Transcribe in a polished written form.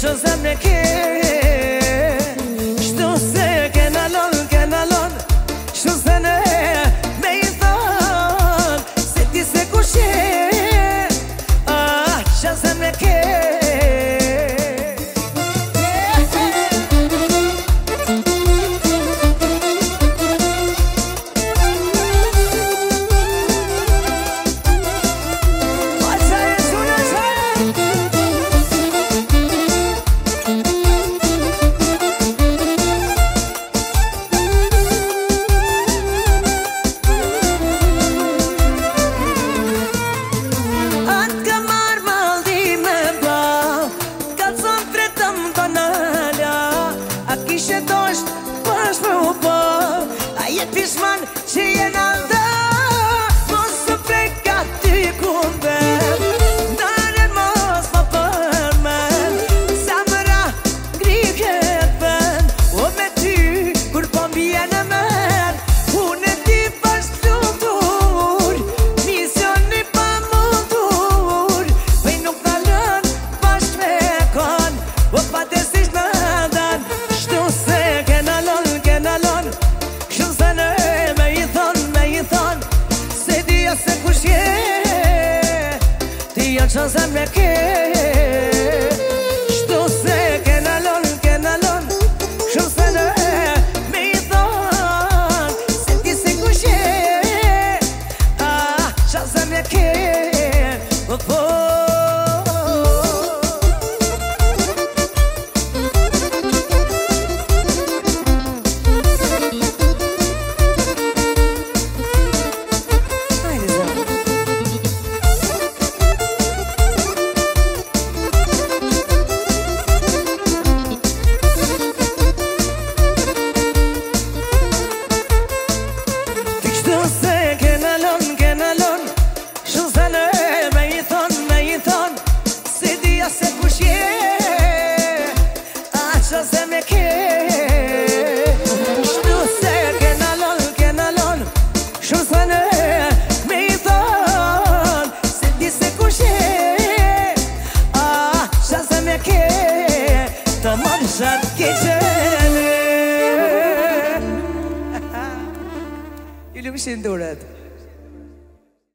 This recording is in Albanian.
në zemë me ke Shtu se kenalon Shtu se ne me i thon Se ti se kushe Qa zemë me ke Pishman që jena nda Mos së preka ty kumbe Naren mos më përmen Samëra grike pen O me ty kur po mbjen e men Unë e ti pashtu dur Misioni pa mundur Vej nuk në lën pasht me kon O pa të sish në dan Shtu se kenalon Se kush je Ti janë që zemë me ke Shtu se kenalon Shumë se në me i thon Se ti se kush je Që zemë me ke Se kush je Qa zemë me ke Shtu se kenalon Shumë se në me i thon Se ti se kush je Qa zemë me ke Të mërë shatë ke qene Ju lumë shindurët